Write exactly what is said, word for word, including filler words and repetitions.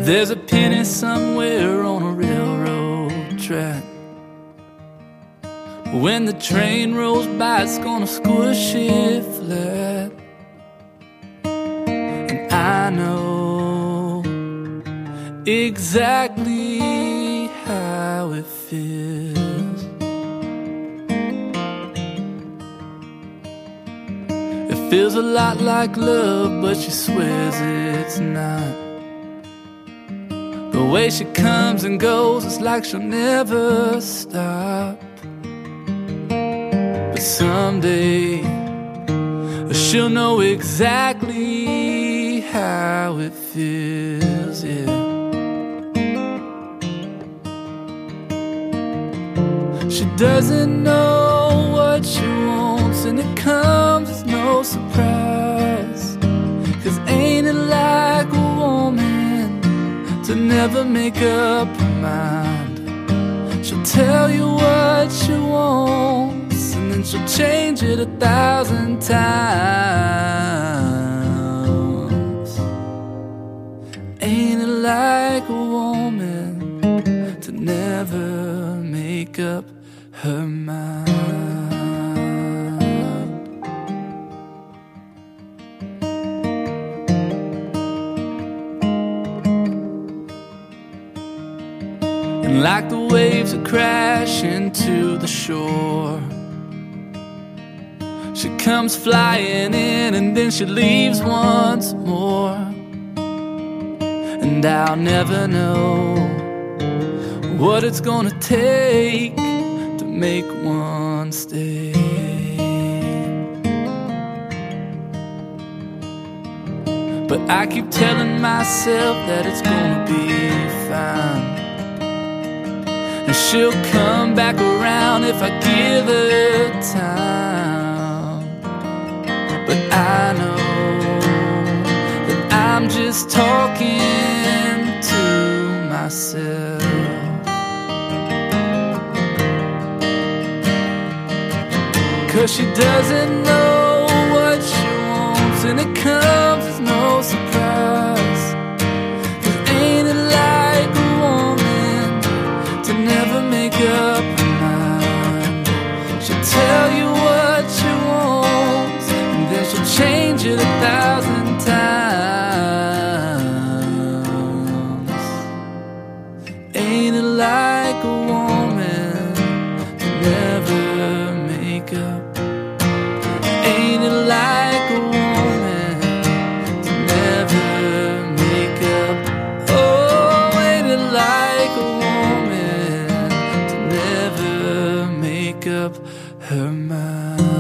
There's a penny somewhere on a railroad track. When the train rolls by, it's gonna squish it flat. And I know exactly how it feels. It feels a lot like love, but she swears it's not. The way she comes and goes, it's like she'll never stop. But someday she'll know exactly how it feels, yeah. She doesn't know what she wants, and it comes as no surprise. 'Cause ain't it like a woman to never make up her mind? She'll tell you what she wants, and then she'll change it a thousand times. Ain't it like a woman to never make up her mind? And like the waves that crash into the shore, she comes flying in and then she leaves once more. And I'll never know what it's gonna take to make one stay. But I keep telling myself that it's gonna be fine, and she'll come back around if I give her time. But I know that I'm just talking to myself. 'Cause she doesn't know what she wants, and it comes as no surprise. 'Cause ain't it like a woman to never make up her mind? She'll tell you what she wants, and then she'll change it a thousand times. Ain't it like a woman to never make up? Ain't it like a woman to never make up? Oh, ain't it like a woman to never make up her mind?